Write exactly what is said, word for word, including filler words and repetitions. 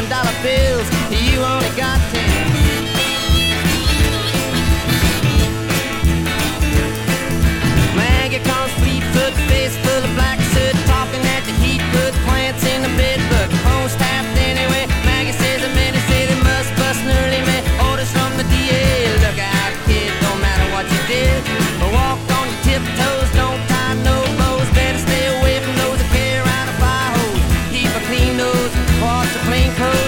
one dollar bills, you only got ten. Maggie comes fleet-foot, face full of black soot, talking at the heat, put plants in the bed, but the phone's tapped anyway. Maggie says a minute, say they must bust an early man. Orders from the D A, look out kid, don't matter what you did, but walk on your tiptoes, don't tie no bows, better stay away from those that carry around a fire hose. Keep a clean nose, wash the clean clothes.